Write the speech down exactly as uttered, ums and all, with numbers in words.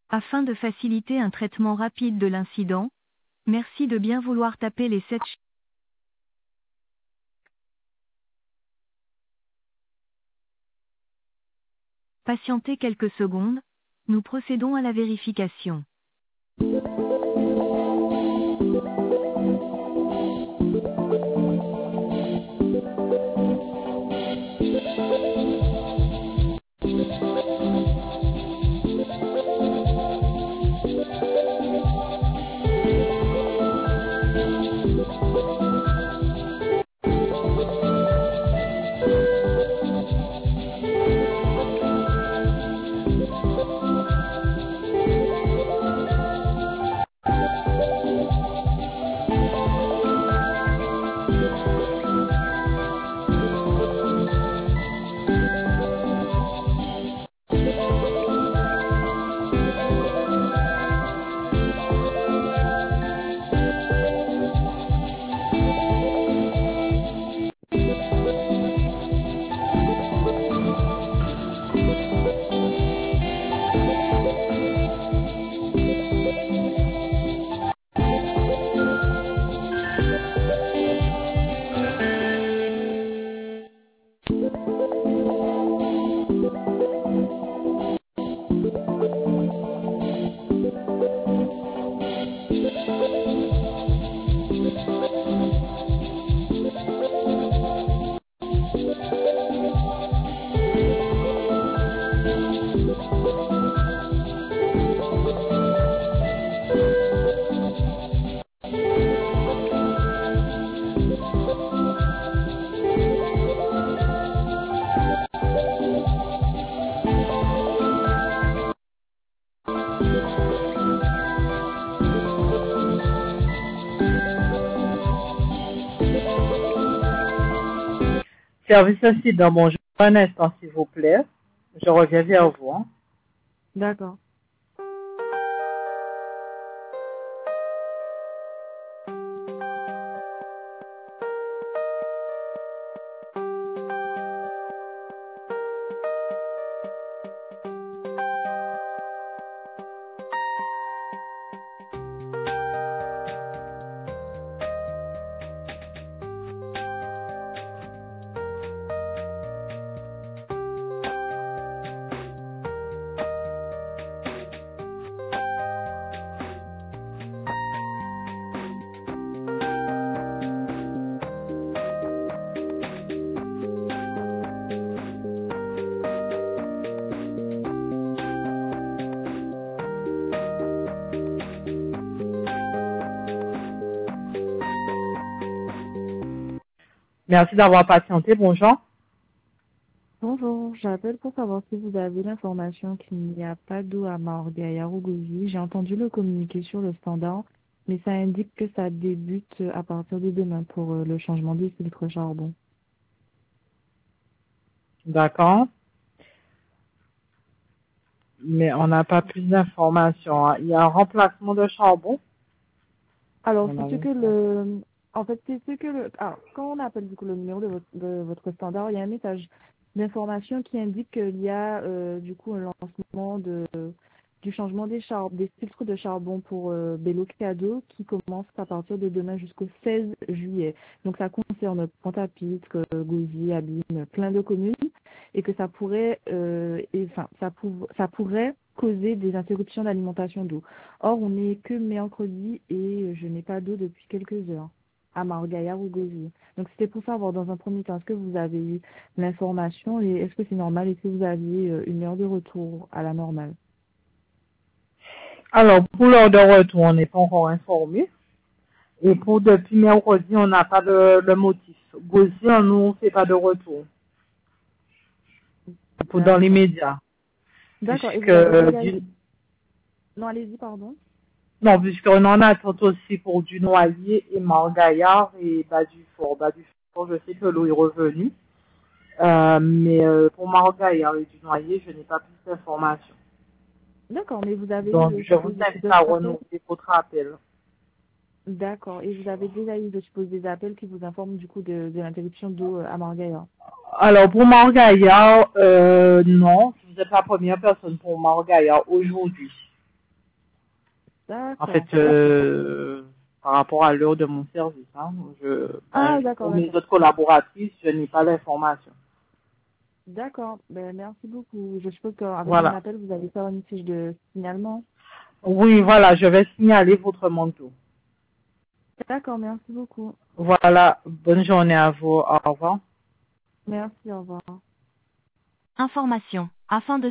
Afin de faciliter un traitement rapide de l'incident, merci de bien vouloir taper les sept chiffres. Patientez quelques secondes, nous procédons à la vérification. Service incident, bonjour, un instant s'il vous plaît. Je reviens vers vous. Hein. D'accord. Merci d'avoir patienté, bonjour. Bonjour, j'appelle pour savoir si vous avez l'information qu'il n'y a pas d'eau à Maorgaya ou Gozi. J'ai entendu le communiqué sur le standard, mais ça indique que ça débute à partir de demain pour le changement des filtres charbon. D'accord. Mais on n'a pas plus d'informations. Hein. Il y a un remplacement de charbon. Alors, c'est ce que le... En fait, c'est ce que le... Alors, quand on appelle du coup le numéro de votre, de votre standard, il y a un message d'information qui indique qu'il y a euh, du coup un lancement de, du changement des, char... des filtres de charbon pour euh, Belocado qui commence à partir de demain jusqu'au seize juillet. Donc, ça concerne Pointe-à-Pitre, Gouzy, Abîme, plein de communes et que ça pourrait... Euh, et, enfin, ça, pou... ça pourrait... causer des interruptions d'alimentation d'eau. Or, on n'est que mercredi et je n'ai pas d'eau depuis quelques heures à Maorgaya ou Gozi. Donc, c'était pour savoir dans un premier temps, est-ce que vous avez eu l'information et est-ce que c'est normal? Est-ce que vous aviez une heure de retour à la normale? Alors, pour l'heure de retour, on n'est pas encore informé. Et pour depuis mercredi, on n'a pas de, de motif. Gozi, nous, on ne fait pas de retour. Pour dans les médias. D'accord. Puisque, Et vous avez déjà... du... Non, allez-y, pardon. Non, puisqu'on en attend aussi pour du Noyer et Maorgaya et bas du fort. Bas du fort, je sais que l'eau est revenue. Euh, mais euh, pour Maorgaya et du Noyer, je n'ai pas plus d'informations. D'accord, mais vous avez Donc, eu, je vous invite à renouveler votre appel. D'accord. Et vous avez déjà eu, je suppose, des appels qui vous informent du coup de, de l'interruption d'eau à Maorgaya? Alors, pour Maorgaya, euh, non. Vous êtes la première personne pour Maorgaya aujourd'hui. En fait, euh, par rapport à l'heure de mon service, hein, je, ah, ben, d'accord, pour mes autres collaboratrices, je n'ai pas l'information. D'accord, ben, merci beaucoup. Je suppose qu'avec Voilà. mon appel, vous allez faire une fiche de signalement. Oui, voilà, je vais signaler votre manteau. D'accord, merci beaucoup. Voilà, bonne journée à vous. Au revoir. Merci, au revoir. Information. Afin de